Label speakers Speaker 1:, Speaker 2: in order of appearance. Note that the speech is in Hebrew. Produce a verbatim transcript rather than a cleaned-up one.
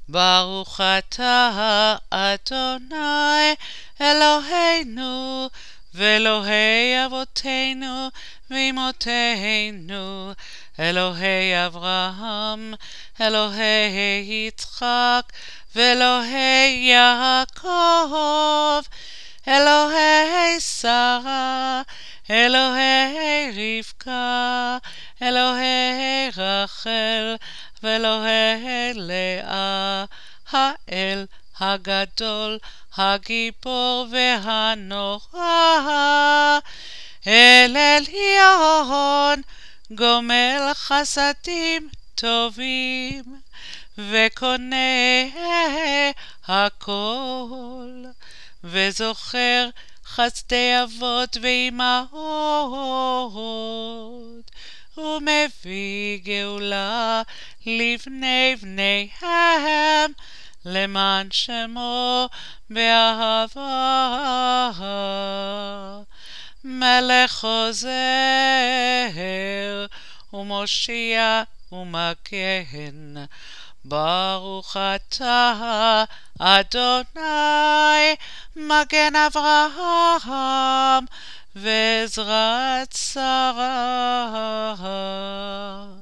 Speaker 1: ברוך אתה אדוני אלוהינו ואלוהי אבותינו ואמותינו, אלוהי אברהם, אלוהי יצחק ואלוהי יעקב, אלוהי שרה, אלוהי רבקה, אלוהי רחל ואלוהי לאה, האל הגדול, הגיבור והנורא, אל עליון, גומל חסדים טובים וקונה הכל, וזוכר חסדי אבות ואימהות, ומביא גאולה לבני בניהם, למען שמו באהבה. מלך עוזר ומושיע ומגן, ברוך אתה אדוני מגן אברהם ועזרת שרה.